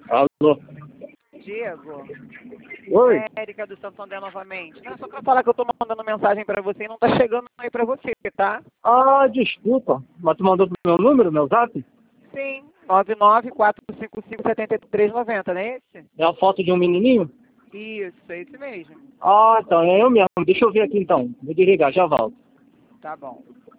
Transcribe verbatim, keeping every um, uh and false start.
Alô? Diego, Oi? é Érica do Santander novamente. Não, só pra falar que eu tô mandando mensagem pra você e não tá chegando aí pra você, tá? Ah, desculpa. Mas tu mandou pro meu número, meu zap? Sim, nove nove quatro cinco cinco sete três nove zero, não é esse? É a foto de um menininho? Isso, é esse mesmo. Ah, então, é eu mesmo. Deixa eu ver aqui então. Vou desligar, já volto. Tá bom.